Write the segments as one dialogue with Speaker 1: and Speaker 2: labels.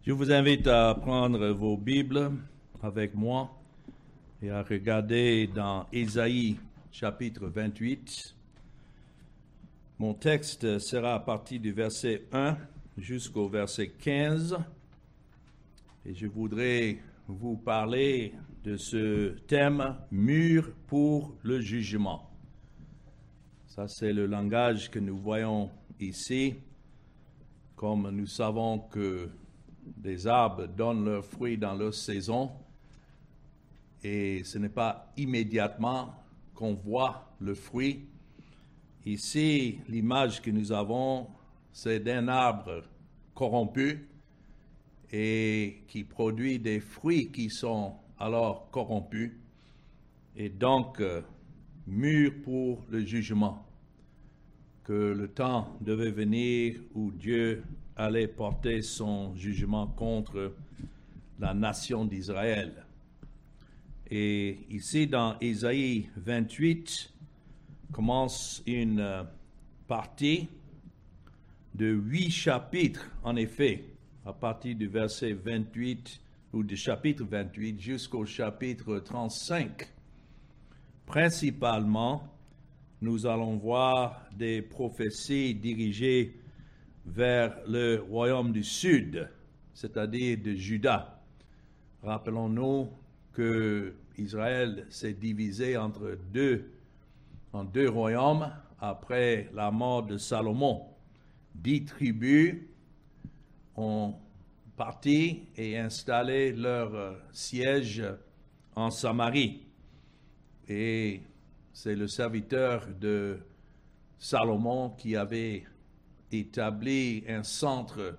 Speaker 1: Je vous invite à prendre vos Bibles avec moi et à regarder dans Ésaïe chapitre 28. Mon texte sera à partir du verset 1 jusqu'au verset 15 et je voudrais vous parler de ce thème « Mur pour le jugement ». Ça, c'est le langage que nous voyons ici. Comme nous savons que des arbres donnent leurs fruits dans leur saison, et ce n'est pas immédiatement qu'on voit le fruit. Ici, l'image que nous avons, c'est d'un arbre corrompu et qui produit des fruits qui sont alors corrompus, et donc mûrs pour le jugement, que le temps devait venir où Dieu allait porter son jugement contre la nation d'Israël. Et ici, dans Ésaïe 28, commence une partie de 8 chapitres, en effet, à partir du verset 28, ou du chapitre 28 jusqu'au chapitre 35. Principalement, nous allons voir des prophéties dirigées vers le royaume du Sud, c'est-à-dire de Juda. Rappelons-nous que Israël s'est divisé en deux royaumes après la mort de Salomon. 10 tribus ont parti et installé leur siège en Samarie. Et c'est le serviteur de Salomon qui avait établi un centre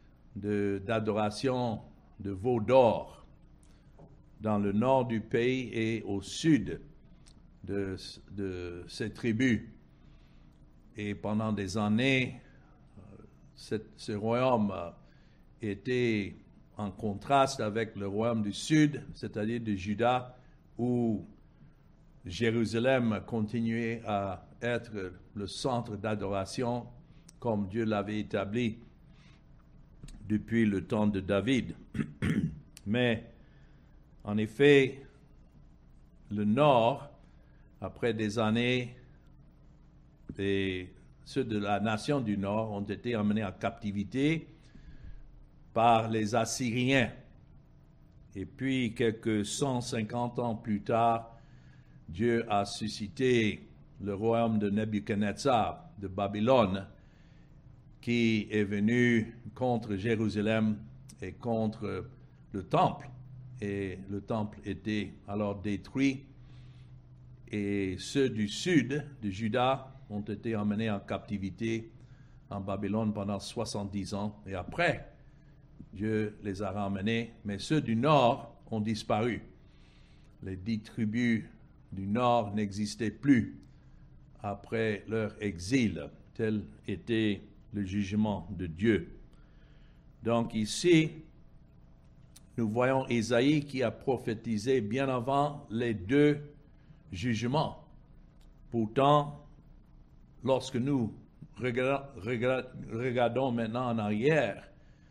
Speaker 1: d'adoration de veaux d'or dans le nord du pays et au sud de ces tribus. Et pendant des années, ce royaume était en contraste avec le royaume du sud, c'est-à-dire de Juda, où Jérusalem continuait à être le centre d'adoration comme Dieu l'avait établi depuis le temps de David. Mais, en effet, le nord, après des années, ceux de la nation du nord ont été emmenés en captivité par les Assyriens. Et puis, quelques 150 ans plus tard, Dieu a suscité le royaume de Nebuchadnezzar de Babylone, qui est venu contre Jérusalem et contre le temple. Et le temple était alors détruit. Et ceux du sud, de Juda, ont été emmenés en captivité en Babylone pendant 70 ans. Et après, Dieu les a ramenés. Mais ceux du nord ont disparu. Les 10 tribus du nord n'existaient plus après leur exil. Tel était le jugement de Dieu. Donc ici, nous voyons Ésaïe qui a prophétisé bien avant les 2 jugements. Pourtant, lorsque nous regardons maintenant en arrière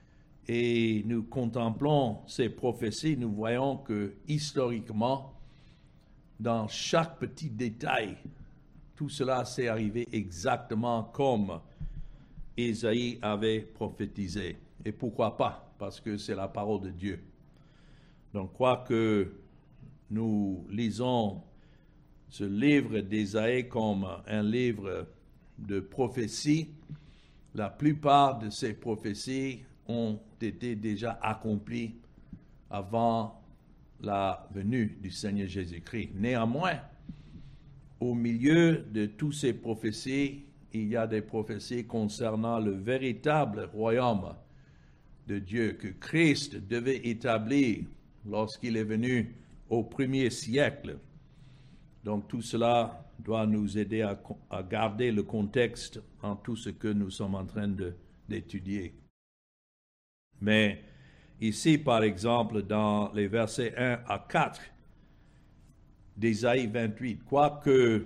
Speaker 1: et nous contemplons ces prophéties, nous voyons que historiquement, dans chaque petit détail, tout cela s'est arrivé exactement comme Ésaïe avait prophétisé. Et pourquoi pas? Parce que c'est la parole de Dieu. Donc, quoi que nous lisons ce livre d'Ésaïe comme un livre de prophétie, la plupart de ces prophéties ont été déjà accomplies avant la venue du Seigneur Jésus-Christ. Néanmoins, au milieu de toutes ces prophéties, il y a des prophéties concernant le véritable royaume de Dieu que Christ devait établir lorsqu'il est venu au 1er siècle. Donc tout cela doit nous aider à garder le contexte en tout ce que nous sommes en train d'étudier. Mais ici, par exemple, dans les versets 1 à 4 d'Ésaïe 28, quoique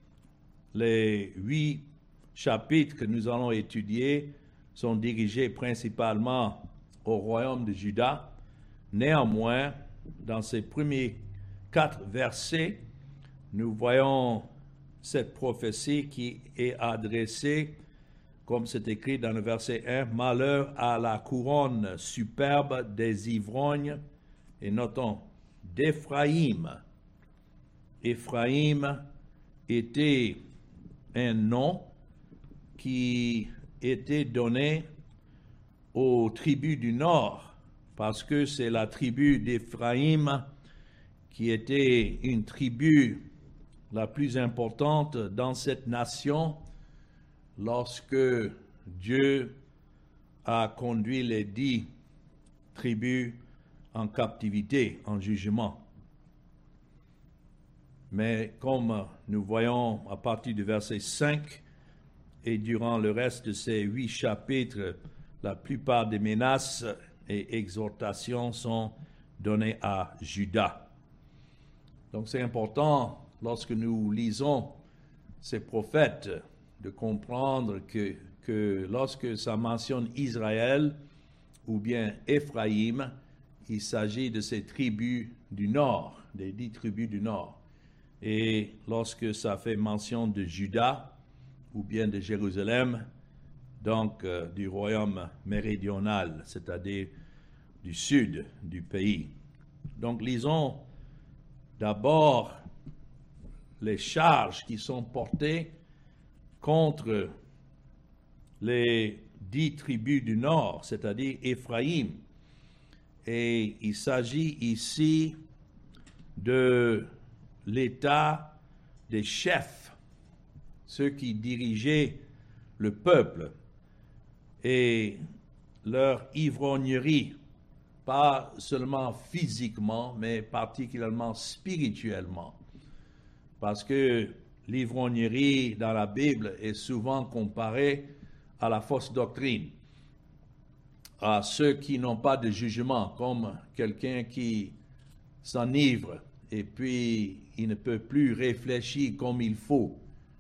Speaker 1: les 8 chapitres que nous allons étudier sont dirigés principalement au royaume de Juda. Néanmoins, dans ces premiers 4 versets, nous voyons cette prophétie qui est adressée, comme c'est écrit dans le verset 1, « Malheur à la couronne superbe des ivrognes », et notons, d'Éphraïm. Éphraïm était un nom qui était donné aux tribus du Nord, parce que c'est la tribu d'Éphraïm qui était une tribu la plus importante dans cette nation lorsque Dieu a conduit les 10 tribus en captivité, en jugement. Mais comme nous voyons à partir du verset 5 et durant le reste de ces 8 chapitres, la plupart des menaces et exhortations sont données à Juda. Donc c'est important, lorsque nous lisons ces prophètes, de comprendre que lorsque ça mentionne Israël ou bien Éphraïm, il s'agit de ces tribus du Nord, des 10 tribus du Nord. Et lorsque ça fait mention de Juda ou bien de Jérusalem, donc du royaume méridional, c'est-à-dire du sud du pays. Donc lisons d'abord les charges qui sont portées contre les 10 tribus du Nord, c'est-à-dire Éphraïm. Et il s'agit ici de l'état des chefs, ceux qui dirigeaient le peuple, et leur ivrognerie, pas seulement physiquement, mais particulièrement spirituellement. Parce que l'ivrognerie dans la Bible est souvent comparée à la fausse doctrine, à ceux qui n'ont pas de jugement, comme quelqu'un qui s'enivre et puis il ne peut plus réfléchir comme il faut.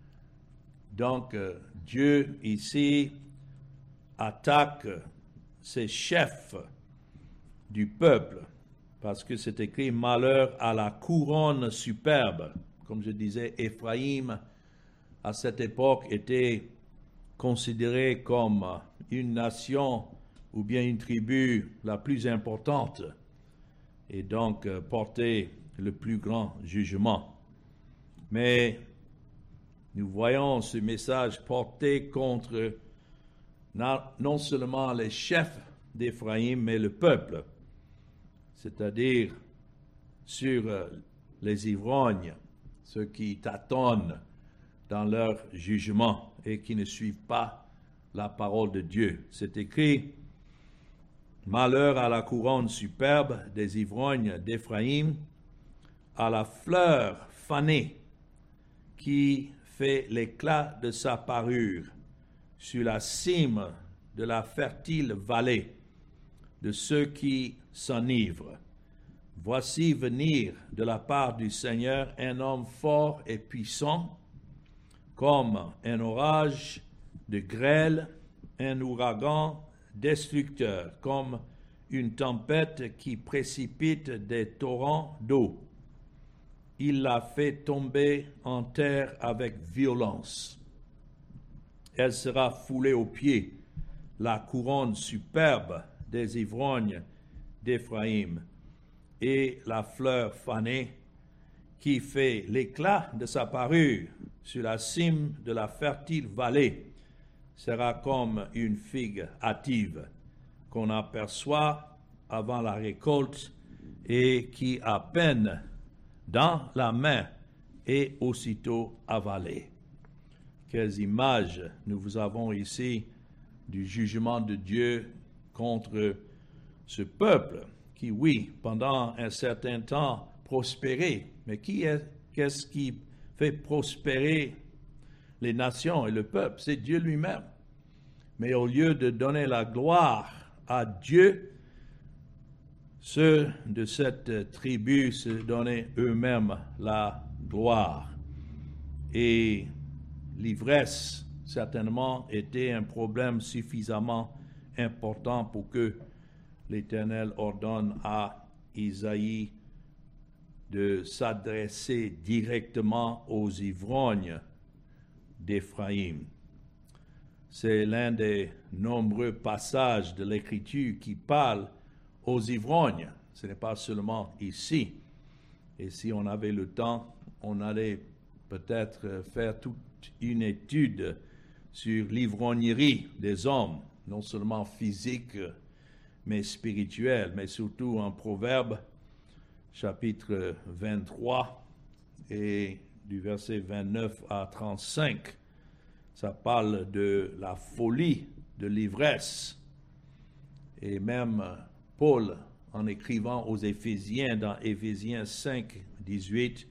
Speaker 1: Donc Dieu ici attaque ces chefs du peuple, parce que c'est écrit « Malheur à la couronne superbe ». Comme je disais, Éphraïm, à cette époque, était considéré comme une nation ou bien une tribu la plus importante, et donc portait le plus grand jugement. Mais nous voyons ce message porté contre non seulement les chefs d'Éphraïm, mais le peuple, c'est-à-dire sur les ivrognes, ceux qui tâtonnent dans leur jugement et qui ne suivent pas la parole de Dieu. C'est écrit « Malheur à la couronne superbe des ivrognes d'Éphraïm, à la fleur fanée qui fait l'éclat de sa parure sur la cime de la fertile vallée de ceux qui s'enivrent. Voici venir de la part du Seigneur un homme fort et puissant, comme un orage de grêle, un ouragan destructeur, comme une tempête qui précipite des torrents d'eau. Il la fait tomber en terre avec violence. Elle sera foulée aux pieds, la couronne superbe des ivrognes d'Éphraïm, et la fleur fanée qui fait l'éclat de sa parure sur la cime de la fertile vallée sera comme une figue hâtive qu'on aperçoit avant la récolte et qui à peine dans la main est aussitôt avalée. Quelles images nous avons ici du jugement de Dieu contre ce peuple qui, oui, pendant un certain temps prospérait, mais qu'est-ce qui fait prospérer les nations et le peuple? C'est Dieu lui-même. Mais au lieu de donner la gloire à Dieu, ceux de cette tribu se donnaient eux-mêmes la gloire. Et l'ivresse, certainement, était un problème suffisamment important pour que l'Éternel ordonne à Isaïe de s'adresser directement aux ivrognes d'Éphraïm. C'est l'un des nombreux passages de l'Écriture qui parle aux ivrognes. Ce n'est pas seulement ici. Et si on avait le temps, on allait peut-être faire toute une étude sur l'ivrognerie des hommes, non seulement physique, mais spirituelle, mais surtout en Proverbes, chapitre 23, et du verset 29 à 35. Ça parle de la folie de l'ivresse. Et même Paul, en écrivant aux Éphésiens, dans Éphésiens 5, 18,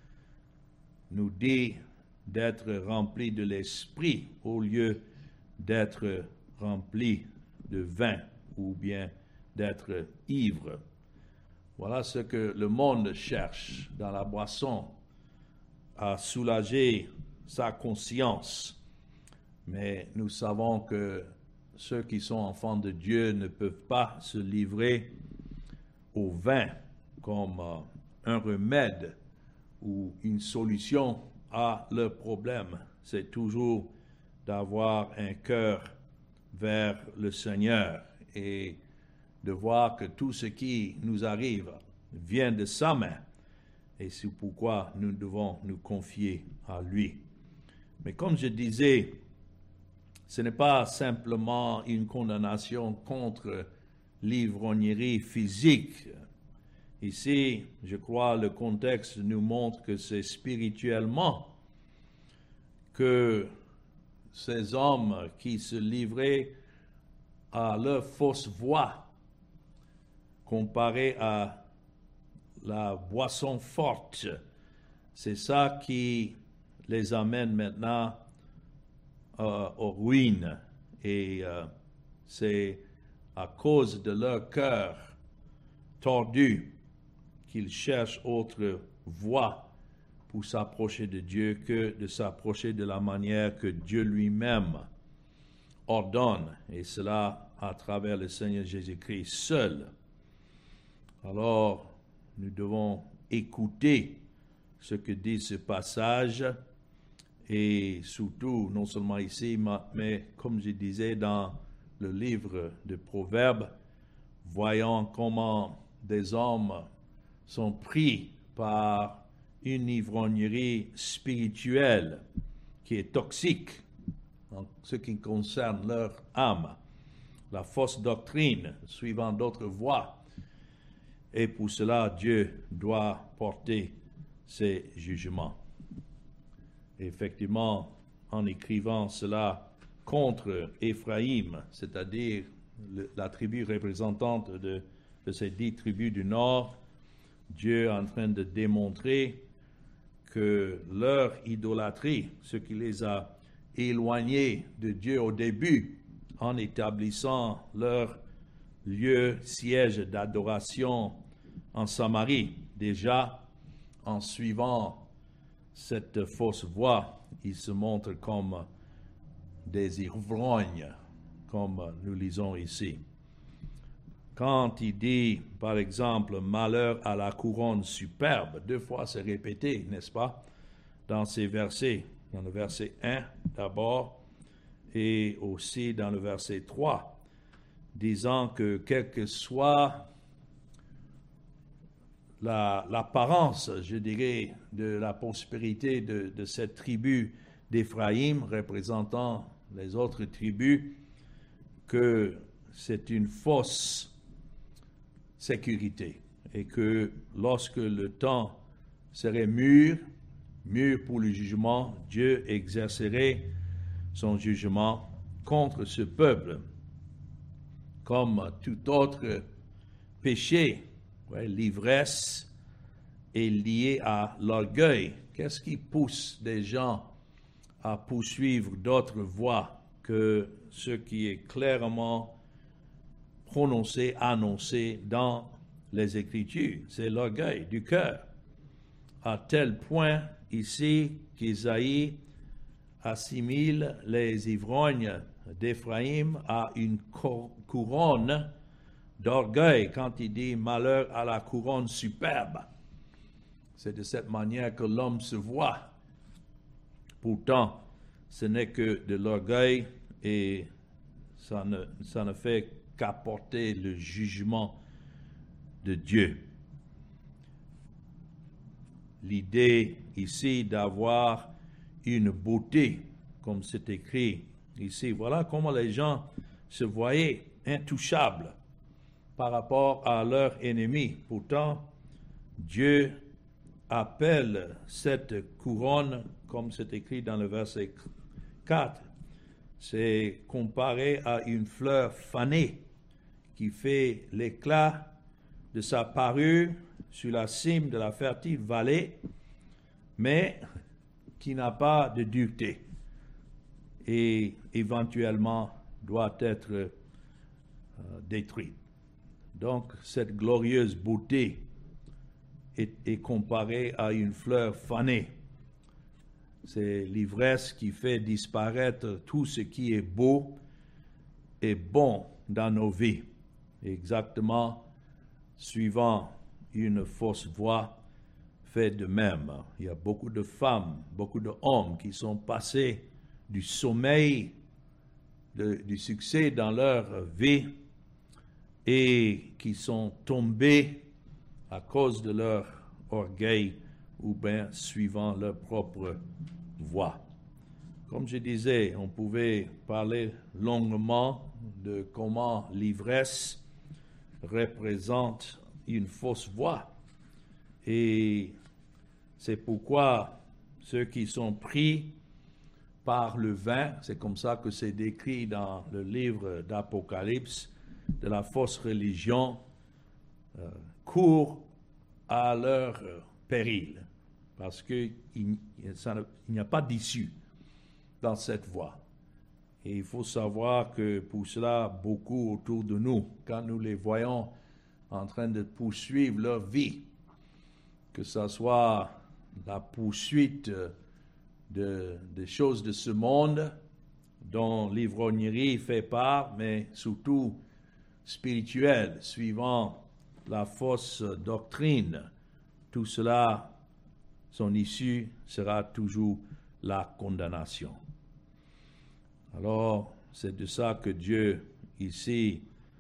Speaker 1: nous dit d'être remplis de l'esprit au lieu d'être remplis de vin ou bien d'être ivre. Voilà ce que le monde cherche dans la boisson, à soulager sa conscience. Mais nous savons que ceux qui sont enfants de Dieu ne peuvent pas se livrer au vin comme un remède ou une solution à leurs problèmes. C'est toujours d'avoir un cœur vers le Seigneur et de voir que tout ce qui nous arrive vient de sa main. Et c'est pourquoi nous devons nous confier à lui. Mais comme je disais, ce n'est pas simplement une condamnation contre l'ivrognerie physique. Ici, je crois, le contexte nous montre que c'est spirituellement que ces hommes qui se livraient à leur fausse voie, comparé à la boisson forte, c'est ça qui les amène maintenant aux ruines. Et c'est à cause de leur cœur tordu qu'ils cherchent autre voie pour s'approcher de Dieu que de s'approcher de la manière que Dieu lui-même ordonne, et cela à travers le Seigneur Jésus-Christ seul. Alors, nous devons écouter ce que dit ce passage, et surtout, non seulement ici, mais comme je disais dans le livre de Proverbes, voyons comment des hommes sont pris par une ivrognerie spirituelle qui est toxique en ce qui concerne leur âme, la fausse doctrine, suivant d'autres voies. Et pour cela, Dieu doit porter ses jugements. Effectivement, en écrivant cela contre Éphraïm, c'est-à-dire la tribu représentante de ces 10 tribus du Nord, Dieu est en train de démontrer que leur idolâtrie, ce qui les a éloignés de Dieu au début, en établissant leur lieu, siège d'adoration en Samarie, déjà en suivant cette fausse voie, ils se montrent comme des ivrognes, comme nous lisons ici. Quand il dit, par exemple, « malheur à la couronne superbe », 2 fois c'est répété, n'est-ce pas, dans ces versets, dans le verset 1 d'abord, et aussi dans le verset 3, disant que quelle que soit l'apparence, je dirais, de la prospérité de cette tribu d'Éphraïm, représentant les autres tribus, que c'est une fausse sécurité, et que lorsque le temps serait mûr pour le jugement, Dieu exercerait son jugement contre ce peuple. Comme tout autre péché, l'ivresse est liée à l'orgueil. Qu'est-ce qui pousse des gens à poursuivre d'autres voies que ce qui est clairement prononcé, annoncé dans les Écritures? C'est l'orgueil du cœur. À tel point ici qu'Isaïe assimile les ivrognes d'Éphraïm à une couronne d'orgueil quand il dit malheur à la couronne superbe. C'est de cette manière que l'homme se voit. Pourtant, ce n'est que de l'orgueil et ça ne fait qu'apporter le jugement de Dieu. L'idée ici d'avoir une beauté, comme c'est écrit ici, voilà comment les gens se voyaient intouchables par rapport à leurs ennemis. Pourtant, Dieu appelle cette couronne, comme c'est écrit dans le verset 4, c'est comparé à une fleur fanée qui fait l'éclat de sa parure sur la cime de la fertile vallée, mais qui n'a pas de dureté et éventuellement doit être détruite. Donc, cette glorieuse beauté est comparée à une fleur fanée. C'est l'ivresse qui fait disparaître tout ce qui est beau et bon dans nos vies. Exactement, suivant une fausse voie, fait de même. Il y a beaucoup de femmes, beaucoup d'hommes qui sont passés du sommeil, du succès dans leur vie et qui sont tombés à cause de leur orgueil ou bien suivant leur propre voie. Comme je disais, on pouvait parler longuement de comment l'ivresse représente une fausse voie. Et c'est pourquoi ceux qui sont pris par le vin, c'est comme ça que c'est décrit dans le livre d'Apocalypse, de la fausse religion, courent à leur péril, parce qu'il n'y a pas d'issue dans cette voie. Et il faut savoir que pour cela, beaucoup autour de nous, quand nous les voyons en train de poursuivre leur vie, que ce soit la poursuite des choses de ce monde dont l'ivrognerie fait part, mais surtout spirituelle, suivant la fausse doctrine, tout cela, son issue sera toujours la condamnation. Alors, c'est de ça que Dieu ici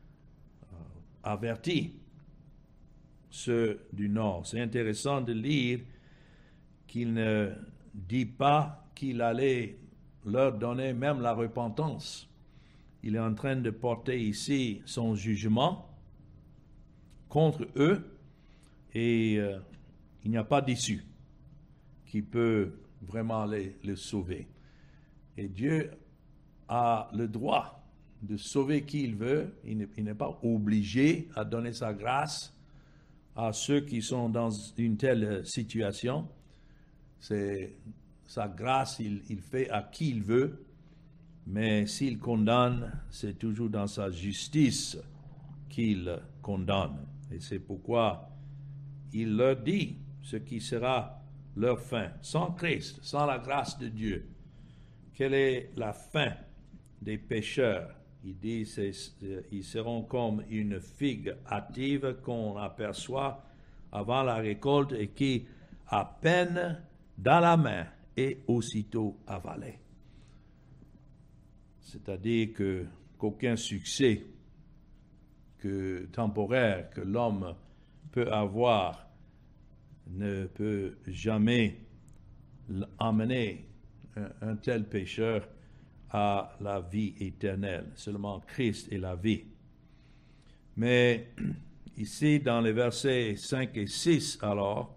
Speaker 1: avertit ceux du Nord. C'est intéressant de lire qu'il ne dit pas qu'il allait leur donner même la repentance. Il est en train de porter ici son jugement contre eux et il n'y a pas d'issue qui peut vraiment les sauver. Et Dieu a le droit de sauver qui il veut. Il n'est pas obligé à donner sa grâce à ceux qui sont dans une telle situation. C'est sa grâce, il fait à qui il veut, mais s'il condamne, c'est toujours dans sa justice qu'il condamne. Et c'est pourquoi il leur dit ce qui sera leur fin. Sans Christ, sans la grâce de Dieu, quelle est la fin des pécheurs? Il dit ils seront comme une figue hâtive qu'on aperçoit avant la récolte et qui, à peine dans la main, est aussitôt avalée. C'est-à-dire qu'aucun succès temporaire que l'homme peut avoir ne peut jamais amener un tel pécheur à la vie éternelle. Seulement Christ est la vie. Mais ici, dans les versets 5 et 6, alors,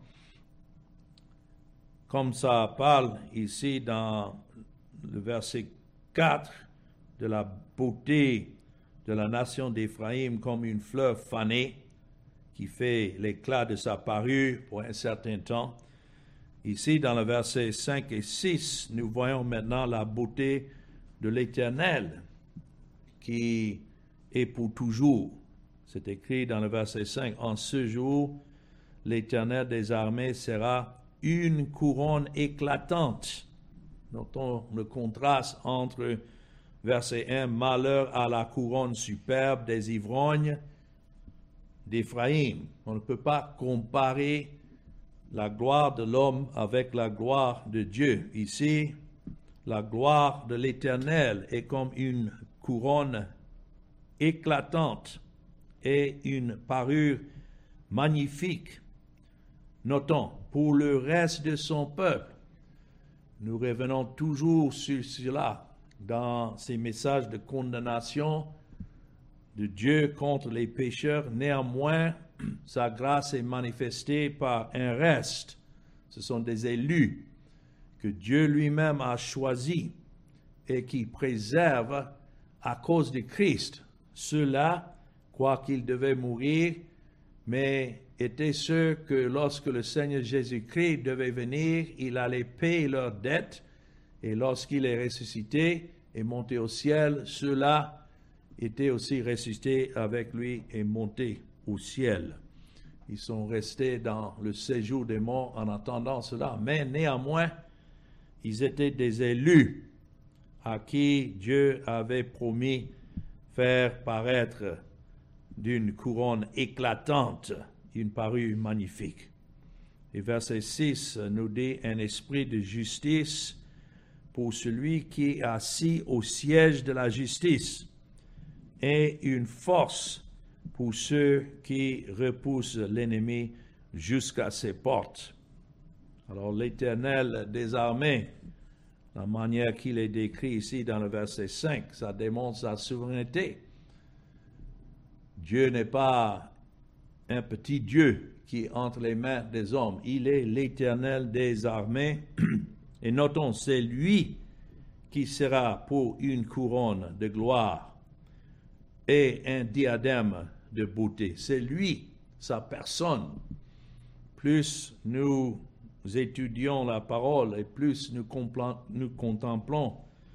Speaker 1: comme ça parle ici dans le verset 4 de la beauté de la nation d'Éphraïm comme une fleur fanée qui fait l'éclat de sa parure pour un certain temps. Ici, dans le verset 5 et 6, nous voyons maintenant la beauté de l'Éternel qui est pour toujours. C'est écrit dans le verset 5, « En ce jour, l'Éternel des armées sera une couronne éclatante. » Notons le contraste entre verset 1, « Malheur à la couronne superbe des ivrognes » d'Éphraïm. On ne peut pas comparer la gloire de l'homme avec la gloire de Dieu. Ici, la gloire de l'Éternel est comme une couronne éclatante et une parure magnifique. Notons, pour le reste de son peuple, nous revenons toujours sur cela dans ces messages de condamnation de Dieu contre les pécheurs. Néanmoins, sa grâce est manifestée par un reste. Ce sont des élus que Dieu lui-même a choisis et qui préserve à cause de Christ. Ceux-là, quoiqu'ils devaient mourir, mais étaient ceux que lorsque le Seigneur Jésus-Christ devait venir, il allait payer leurs dettes, et lorsqu'il est ressuscité et monté au ciel, ceux-là étaient aussi ressuscités avec lui et montés au ciel. Ils sont restés dans le séjour des morts en attendant cela, mais néanmoins, ils étaient des élus à qui Dieu avait promis faire paraître d'une couronne éclatante une parure magnifique. Et verset 6 nous dit un esprit de justice pour celui qui est assis au siège de la justice et une force pour ceux qui repoussent l'ennemi jusqu'à ses portes. Alors l'Éternel des armées, la manière qu'il est décrit ici dans le verset 5, ça démontre sa souveraineté. Dieu n'est pas un petit Dieu qui est entre les mains des hommes. Il est l'Éternel des armées. Et notons, c'est lui qui sera pour une couronne de gloire et un diadème de beauté. C'est lui, sa personne. Plus nous étudions la parole et plus nous contemplons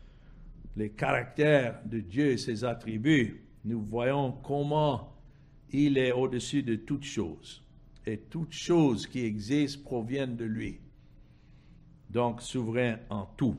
Speaker 1: les caractères de Dieu et ses attributs, nous voyons comment il est au-dessus de toutes choses. Et toutes choses qui existent proviennent de lui. Donc, souverain en tout.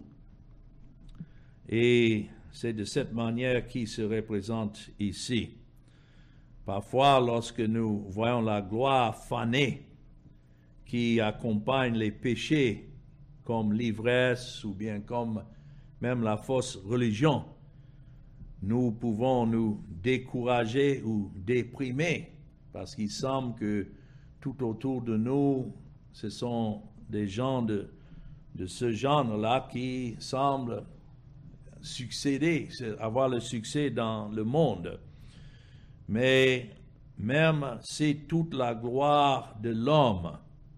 Speaker 1: Et c'est de cette manière qu'il se représente ici. Parfois, lorsque nous voyons la gloire fanée qui accompagne les péchés, comme l'ivresse ou bien comme même la fausse religion, nous pouvons nous décourager ou déprimer parce qu'il semble que tout autour de nous, ce sont des gens de ce genre-là qui semblent succéder, avoir le succès dans le monde. Mais même si toute la gloire de l'homme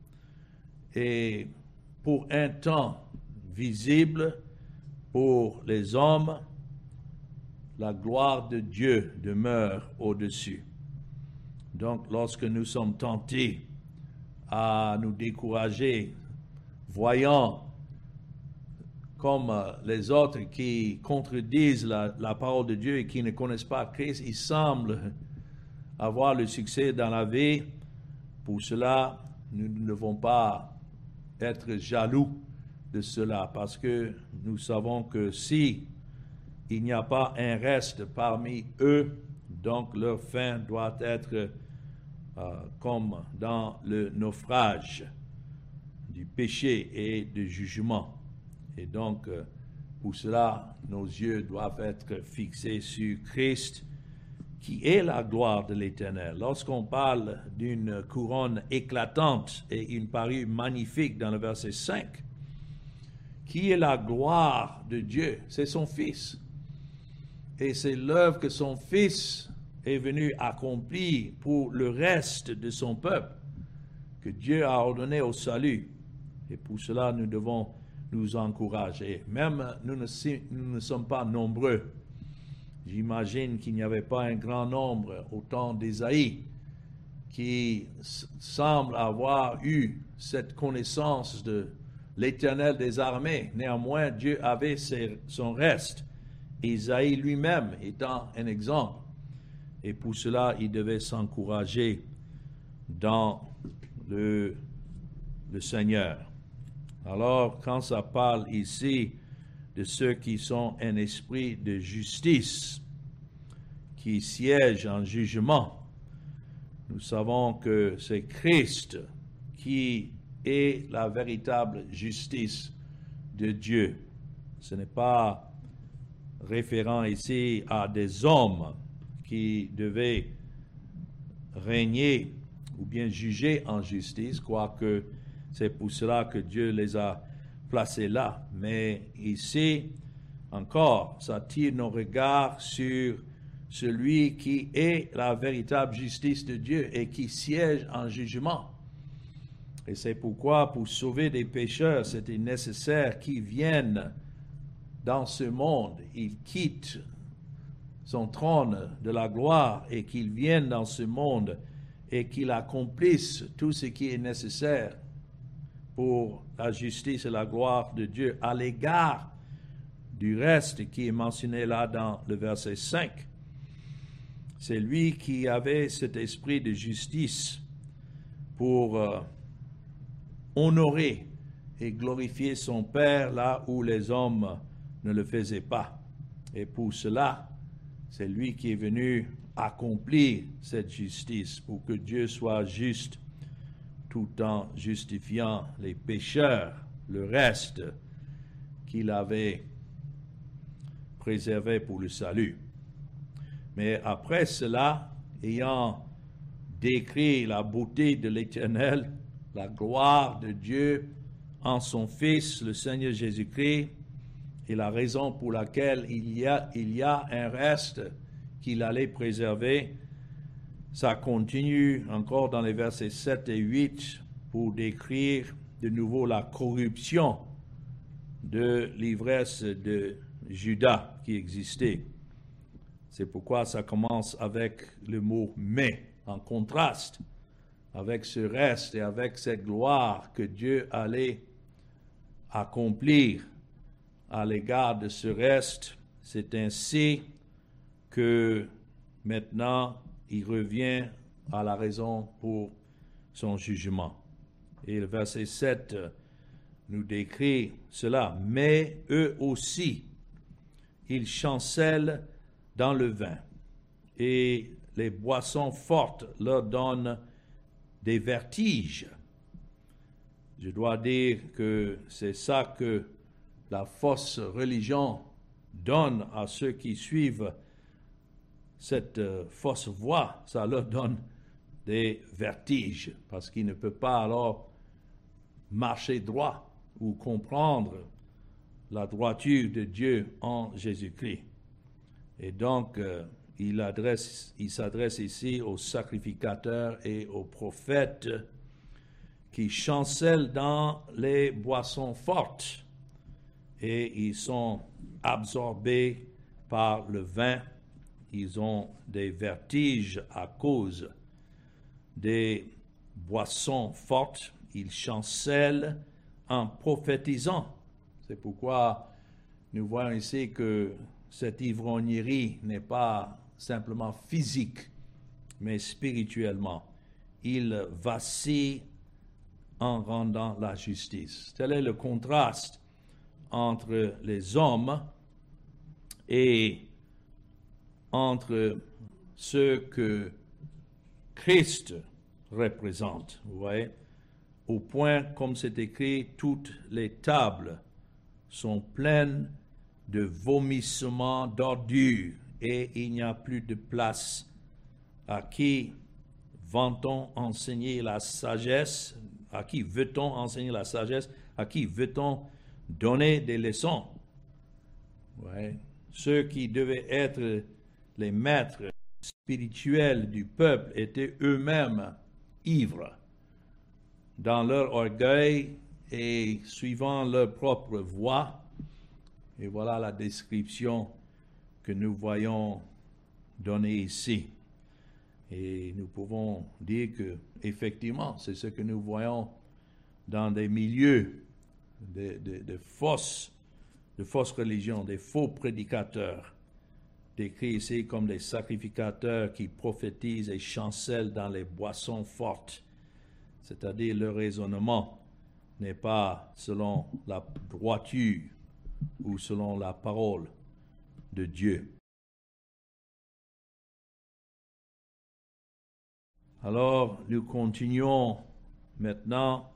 Speaker 1: est pour un temps visible pour les hommes, la gloire de Dieu demeure au-dessus. Donc, lorsque nous sommes tentés à nous décourager, voyant comme les autres qui contredisent la parole de Dieu et qui ne connaissent pas Christ, ils semblent avoir le succès dans la vie. Pour cela, nous ne devons pas être jaloux de cela, parce que nous savons que si il n'y a pas un reste parmi eux, donc leur fin doit être comme dans le naufrage du péché et du jugement. Et donc, pour cela, nos yeux doivent être fixés sur Christ, qui est la gloire de l'Éternel. Lorsqu'on parle d'une couronne éclatante et une parure magnifique dans le verset 5, qui est la gloire de Dieu? C'est son Fils. Et c'est l'œuvre que son Fils est venu accomplir pour le reste de son peuple, que Dieu a ordonné au salut. Et pour cela, nous devons nous encourager. Même nous ne sommes pas nombreux. J'imagine qu'il n'y avait pas un grand nombre au temps d'Ésaïe qui semble avoir eu cette connaissance de l'Éternel des armées. Néanmoins, Dieu avait son reste. Ésaïe lui-même étant un exemple. Et pour cela, il devait s'encourager dans le Seigneur. Alors, quand ça parle ici de ceux qui sont un esprit de justice, qui siègent en jugement, Nous savons que c'est Christ qui est la véritable justice de Dieu. Ce n'est pas référent ici à des hommes qui devaient régner ou bien juger en justice, quoique c'est pour cela que Dieu les a placés là. Mais ici, encore, ça tire nos regards sur celui qui est la véritable justice de Dieu et qui siège en jugement. Et c'est pourquoi, pour sauver des pécheurs, c'était nécessaire qu'ils viennent dans ce monde. Il quitte son trône de la gloire et qu'il vienne dans ce monde et qu'il accomplisse tout ce qui est nécessaire pour la justice et la gloire de Dieu à l'égard du reste qui est mentionné là dans le verset 5. C'est lui qui avait cet esprit de justice pour honorer et glorifier son Père là où les hommes ne le faisaient pas. Et pour cela, c'est lui qui est venu accomplir cette justice pour que Dieu soit juste tout en justifiant les pécheurs, le reste qu'il avait préservé pour le salut. Mais après cela, ayant décrit la beauté de l'Éternel, la gloire de Dieu en son Fils, le Seigneur Jésus-Christ, et la raison pour laquelle il y a un reste qu'il allait préserver, ça continue encore dans les versets 7 et 8 pour décrire de nouveau la corruption de l'ivresse de Judas qui existait. C'est pourquoi ça commence avec le mot « mais », en contraste avec ce reste et avec cette gloire que Dieu allait accomplir à l'égard de ce reste. C'est ainsi que maintenant il revient à la raison pour son jugement. Et le verset 7 nous décrit cela. Mais eux aussi, ils chancellent dans le vin, et les boissons fortes leur donnent des vertiges. Je dois dire que c'est ça que la fausse religion donne à ceux qui suivent cette fausse voie. Ça leur donne des vertiges, parce qu'ils ne peuvent pas alors marcher droit ou comprendre la droiture de Dieu en Jésus-Christ. Et donc, il s'adresse ici aux sacrificateurs et aux prophètes qui chancellent dans les boissons fortes et ils sont absorbés par le vin. Ils ont des vertiges à cause des boissons fortes. Ils chancellent en prophétisant. C'est pourquoi nous voyons ici que cette ivrognerie n'est pas simplement physique, mais spirituellement. Il vacille en rendant la justice. Tel est le contraste entre les hommes et entre ceux que Christ représente. Vous voyez, au point, comme c'est écrit, toutes les tables sont pleines de vomissements, d'ordures, et il n'y a plus de place. À qui va-t-on enseigner la sagesse? À qui veut-on enseigner la sagesse? À qui veut-on donner des leçons? Ouais. Ceux qui devaient être les maîtres spirituels du peuple étaient eux-mêmes ivres dans leur orgueil et suivant leur propre voie. Et voilà la description que nous voyons donnée ici. Et nous pouvons dire que, effectivement, c'est ce que nous voyons dans des milieux de fausses religions, des faux prédicateurs, décrits ici comme des sacrificateurs qui prophétisent et chancellent dans les boissons fortes. C'est-à-dire leur raisonnement n'est pas selon la droiture ou selon la parole de Dieu. Alors, nous continuons maintenant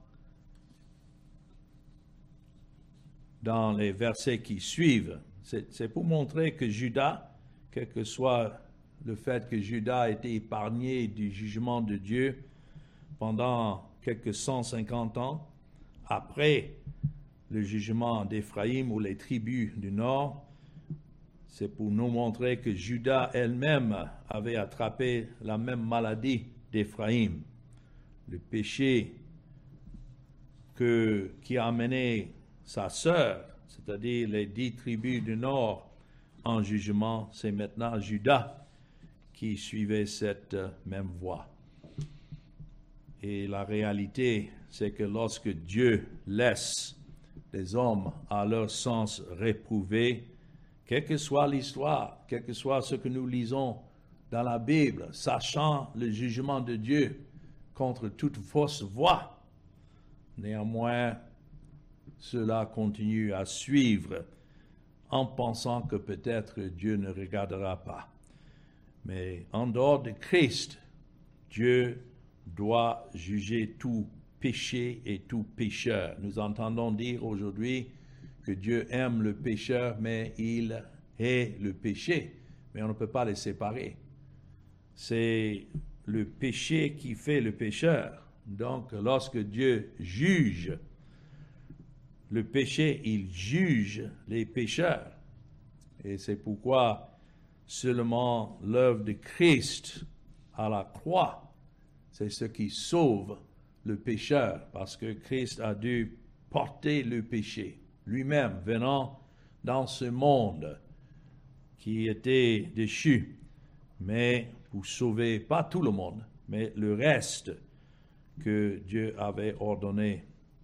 Speaker 1: dans les versets qui suivent. C'est pour montrer que Judas, quel que soit le fait que Judas a été épargné du jugement de Dieu pendant quelques 150 ans, après le jugement d'Éphraïm ou les tribus du Nord, c'est pour nous montrer que Judas elle-même avait attrapé la même maladie d'Éphraïm, le péché qui a amené sa sœur, c'est-à-dire les 10 tribus du Nord, en jugement. C'est maintenant Judas qui suivait cette même voie. Et la réalité, c'est que lorsque Dieu laisse les hommes à leur sens réprouvé, quelle que soit l'histoire, quel que soit ce que nous lisons dans la Bible, sachant le jugement de Dieu contre toute fausse voie, néanmoins, cela continue à suivre en pensant que peut-être Dieu ne regardera pas. Mais en dehors de Christ, Dieu doit juger tout péché et tout pécheur. Nous entendons dire aujourd'hui que Dieu aime le pécheur, mais il hait le péché. Mais on ne peut pas les séparer. C'est le péché qui fait le pécheur. Donc, lorsque Dieu juge le péché, il juge les pécheurs. Et c'est pourquoi seulement l'œuvre de Christ à la croix, c'est ce qui sauve le pécheur, parce que Christ a dû porter le péché, lui-même venant dans ce monde qui était déchu, mais pour sauver pas tout le monde, mais le reste que Dieu avait ordonné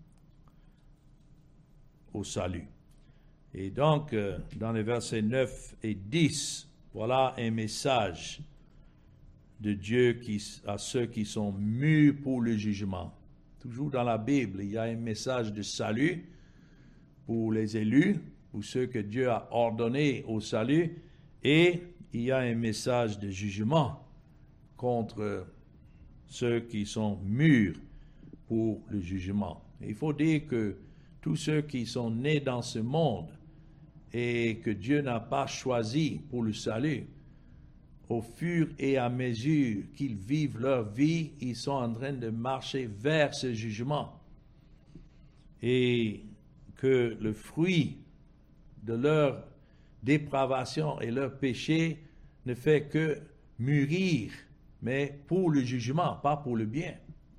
Speaker 1: au salut. Et donc, dans les versets 9 et 10, voilà un message de Dieu à ceux qui sont mûrs pour le jugement. Toujours dans la Bible, il y a un message de salut pour les élus, pour ceux que Dieu a ordonnés au salut, et il y a un message de jugement contre ceux qui sont mûrs pour le jugement. Et il faut dire que tous ceux qui sont nés dans ce monde et que Dieu n'a pas choisi pour le salut, au fur et à mesure qu'ils vivent leur vie, ils sont en train de marcher vers ce jugement. Et que le fruit de leur dépravation et leur péché ne fait que mûrir, mais pour le jugement, pas pour le bien.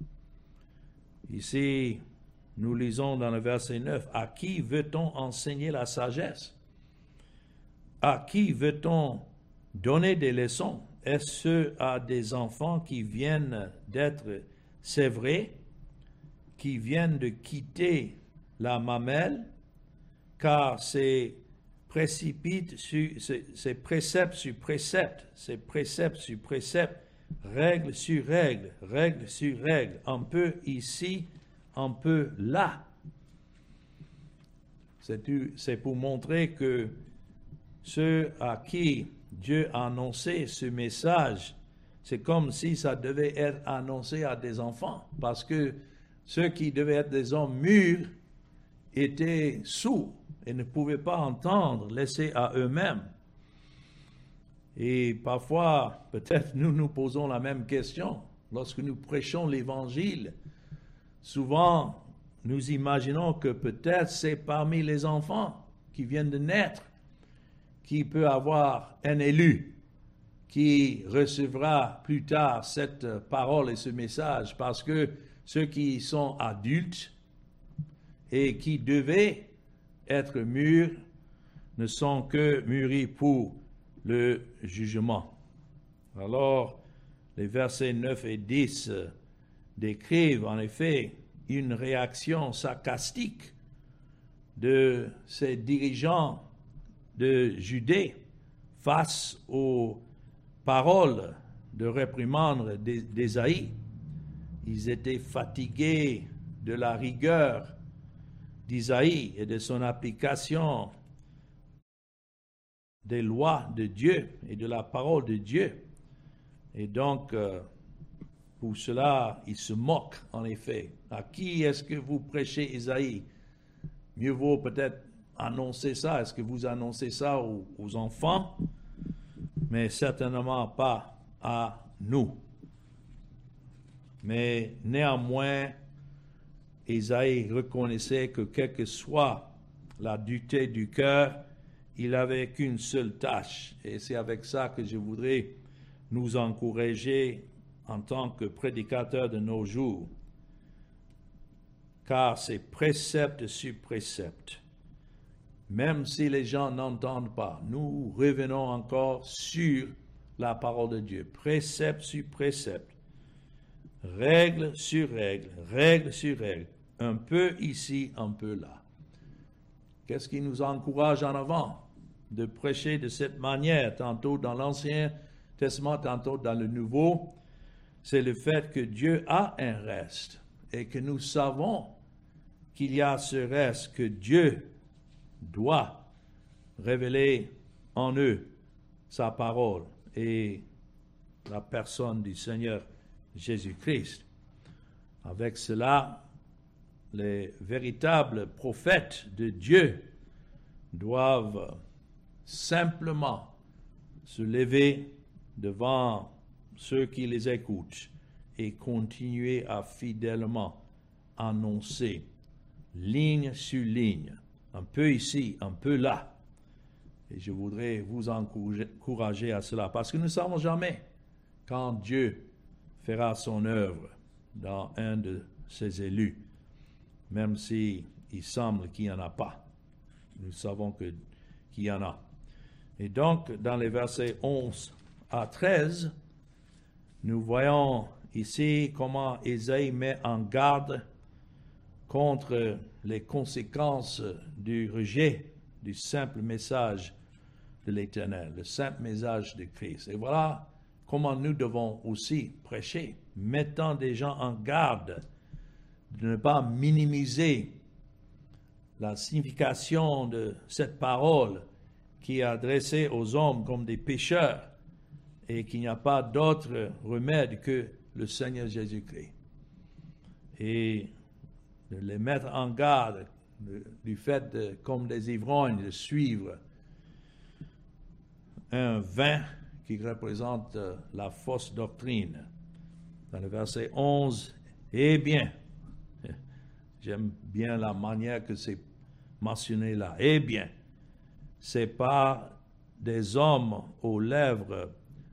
Speaker 1: Ici, nous lisons dans le verset 9, « À qui veut-on enseigner la sagesse? À qui veut-on donner des leçons? Est-ce à des enfants qui viennent d'être sévrés, qui viennent de quitter la mamelle, car c'est précepte sur précepte, c'est précepte sur précepte, règle sur règle, règle sur règle, un peu ici, un peu là. » C'est pour montrer que ceux à qui Dieu a annoncé ce message, c'est comme si ça devait être annoncé à des enfants, parce que ceux qui devaient être des hommes mûrs étaient sourds et ne pouvaient pas entendre, laissés à eux-mêmes. Et parfois, peut-être nous nous posons la même question. Lorsque nous prêchons l'Évangile, souvent nous imaginons que peut-être c'est parmi les enfants qui viennent de naître qui peut avoir un élu qui recevra plus tard cette parole et ce message, parce que ceux qui sont adultes et qui devaient être mûrs ne sont que mûris pour le jugement. Alors, les versets 9 et 10 décrivent en effet une réaction sarcastique de ces dirigeants de Judée face aux paroles de réprimande d'Ésaïe. Ils étaient fatigués de la rigueur d'Isaïe et de son application des lois de Dieu et de la parole de Dieu. Et donc, pour cela, il se moque, en effet. À qui est-ce que vous prêchez Isaïe? Mieux vaut peut-être annoncer ça. Est-ce que vous annoncez ça aux enfants? Mais certainement pas à nous. Mais néanmoins, Isaïe reconnaissait que quelle que soit la dureté du cœur, il n'avait qu'une seule tâche. Et c'est avec ça que je voudrais nous encourager en tant que prédicateurs de nos jours. Car c'est précepte sur précepte. Même si les gens n'entendent pas, nous revenons encore sur la parole de Dieu. Précepte sur précepte. Règle sur règle. Règle sur règle. Un peu ici, un peu là. Qu'est-ce qui nous encourage en avant de prêcher de cette manière, tantôt dans l'Ancien Testament, tantôt dans le Nouveau? C'est le fait que Dieu a un reste et que nous savons qu'il y a ce reste que Dieu doit révéler en eux sa parole et la personne du Seigneur Jésus-Christ. Avec cela, les véritables prophètes de Dieu doivent simplement se lever devant ceux qui les écoutent et continuer à fidèlement annoncer ligne sur ligne, un peu ici, un peu là. Et je voudrais vous encourager à cela, parce que nous ne savons jamais quand Dieu fera son œuvre dans un de ses élus, même s'il semble qu'il n'y en a pas. Nous savons qu'il y en a. Et donc, dans les versets 11 à 13, nous voyons ici comment Ésaïe met en garde contre les conséquences du rejet du simple message de l'Éternel, le simple message de Christ. Et voilà comment nous devons aussi prêcher, mettant des gens en garde de ne pas minimiser la signification de cette parole qui est adressée aux hommes comme des pécheurs et qu'il n'y a pas d'autre remède que le Seigneur Jésus-Christ. Et de les mettre en garde du fait, comme des ivrognes, de suivre un vin qui représente la fausse doctrine. Dans le verset 11, eh bien, j'aime bien la manière que c'est mentionné là. Eh bien, c'est pas des hommes aux lèvres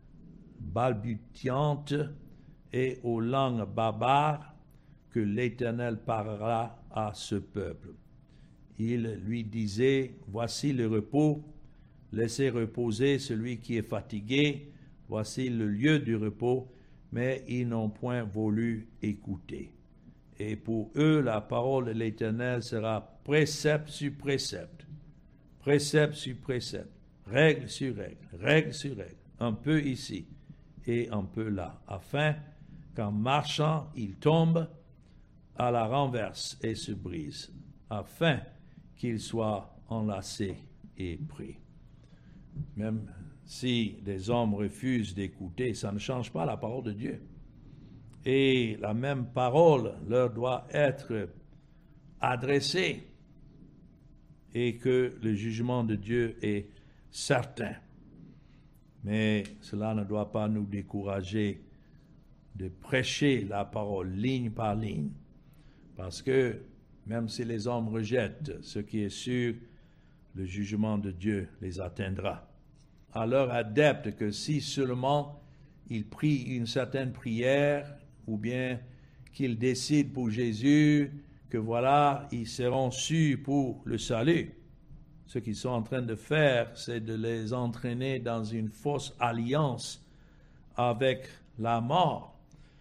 Speaker 1: balbutiantes et aux langues barbares que l'Éternel parlera à ce peuple. Il lui disait, voici le repos, laissez reposer celui qui est fatigué, voici le lieu du repos, mais ils n'ont point voulu écouter. Et pour eux, la parole de l'Éternel sera précepte sur précepte, précepte sur précepte, règle sur règle, règle sur règle, un peu ici et un peu là, afin qu'en marchant, ils tombent à la renverse et se brisent, afin qu'ils soient enlacés et pris. Même si des hommes refusent d'écouter, ça ne change pas la parole de Dieu. Et la même parole leur doit être adressée et que le jugement de Dieu est certain. Mais cela ne doit pas nous décourager de prêcher la parole ligne par ligne. Parce que même si les hommes rejettent, ce qui est sûr, le jugement de Dieu les atteindra. À leurs adeptes que si seulement ils prient une certaine prière, ou bien qu'ils décident pour Jésus que voilà, ils seront sûrs pour le salut. Ce qu'ils sont en train de faire, c'est de les entraîner dans une fausse alliance avec la mort.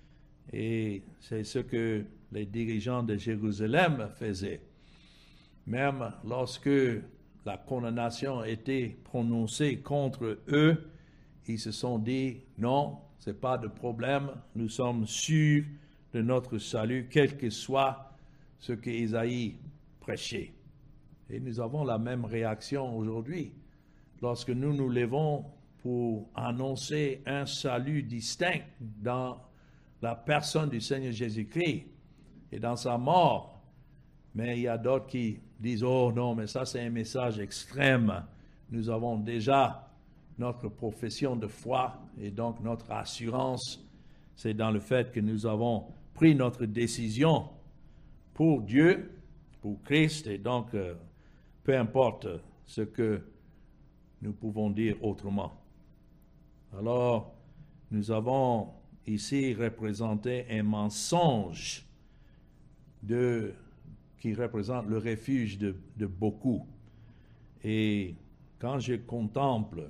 Speaker 1: Et c'est ce que les dirigeants de Jérusalem faisaient. Même lorsque la condamnation était prononcée contre eux, ils se sont dit, non, ce n'est pas de problème, nous sommes sûrs de notre salut, quel que soit ce qu'Ésaïe prêchait. Et nous avons la même réaction aujourd'hui, lorsque nous nous levons pour annoncer un salut distinct dans la personne du Seigneur Jésus-Christ et dans sa mort. Mais il y a d'autres qui disent, oh non, mais ça c'est un message extrême. Nous avons déjà notre profession de foi et donc notre assurance, c'est dans le fait que nous avons pris notre décision pour Dieu, pour Christ, et donc peu importe ce que nous pouvons dire autrement. Alors, nous avons ici représenté un mensonge qui représente le refuge de beaucoup. Et quand je contemple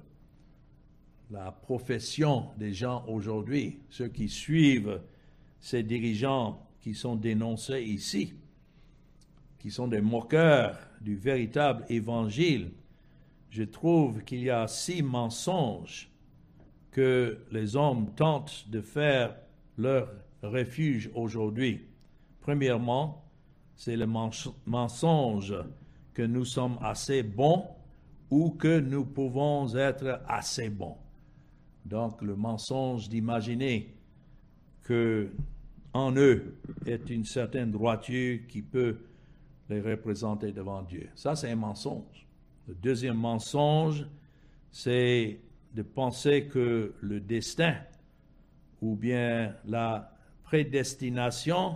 Speaker 1: la profession des gens aujourd'hui, ceux qui suivent ces dirigeants qui sont dénoncés ici, qui sont des moqueurs du véritable évangile, je trouve qu'il y a 6 mensonges que les hommes tentent de faire leur refuge aujourd'hui. Premièrement, c'est le mensonge que nous sommes assez bons ou que nous pouvons être assez bons. Donc, le mensonge d'imaginer que en eux est une certaine droiture qui peut les représenter devant Dieu. Ça, c'est un mensonge. Le deuxième mensonge, c'est de penser que le destin ou bien la prédestination,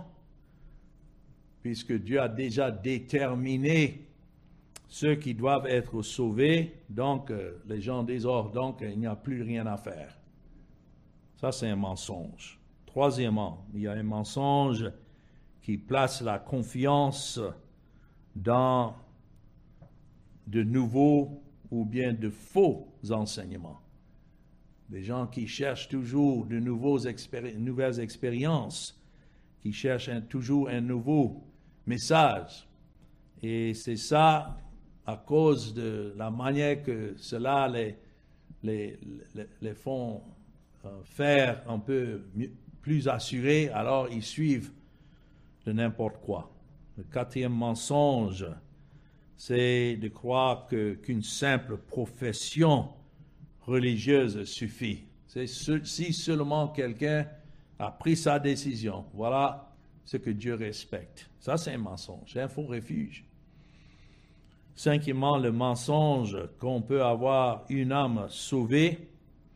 Speaker 1: puisque Dieu a déjà déterminé ceux qui doivent être sauvés, donc les gens disent, oh, donc il n'y a plus rien à faire. Ça, c'est un mensonge. Troisièmement, il y a un mensonge qui place la confiance dans de nouveaux ou bien de faux enseignements. Des gens qui cherchent toujours de nouvelles expériences, qui cherchent toujours un nouveau message. Et c'est ça à cause de la manière que cela les font faire un peu plus assurés, alors ils suivent de n'importe quoi. Le quatrième mensonge, c'est de croire qu'une simple profession religieuse suffit. C'est si seulement quelqu'un a pris sa décision, voilà ce que Dieu respecte. Ça, c'est un mensonge, c'est un faux refuge. Cinquièmement, le mensonge qu'on peut avoir une âme sauvée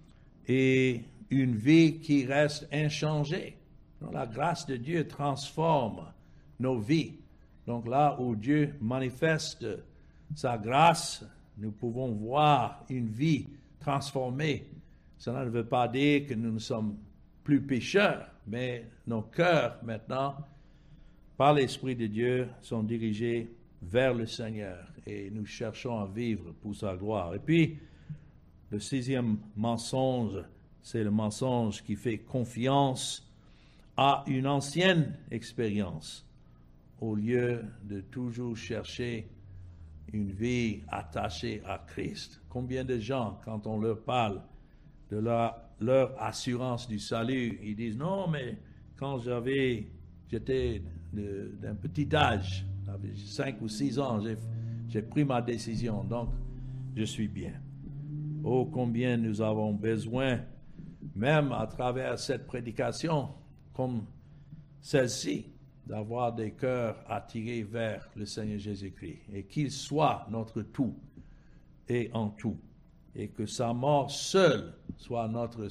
Speaker 1: et une vie qui reste inchangée. Donc, la grâce de Dieu transforme nos vies. Donc là où Dieu manifeste sa grâce, nous pouvons voir une vie transformée. Cela ne veut pas dire que nous ne sommes plus pécheurs, mais nos cœurs maintenant, par l'Esprit de Dieu, sont dirigés vers le Seigneur et nous cherchons à vivre pour sa gloire. Et puis, le sixième mensonge, c'est le mensonge qui fait confiance à une ancienne expérience au lieu de toujours chercher une vie attachée à Christ. Combien de gens, quand on leur parle de leur assurance du salut, ils disent « Non, mais quand j'étais d'un petit âge, j'avais 5 ou 6 ans, j'ai pris ma décision, donc je suis bien. » Oh, combien nous avons besoin, même à travers cette prédication, comme celle-ci, d'avoir des cœurs attirés vers le Seigneur Jésus-Christ et qu'il soit notre tout et en tout et que sa mort seule soit notre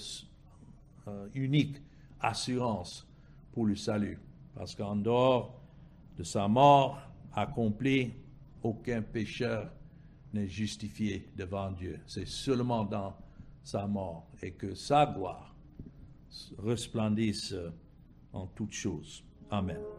Speaker 1: unique assurance pour le salut. Parce qu'en dehors de sa mort accomplie, aucun pécheur n'est justifié devant Dieu. C'est seulement dans sa mort et que sa gloire resplendisse en toutes choses. Amen.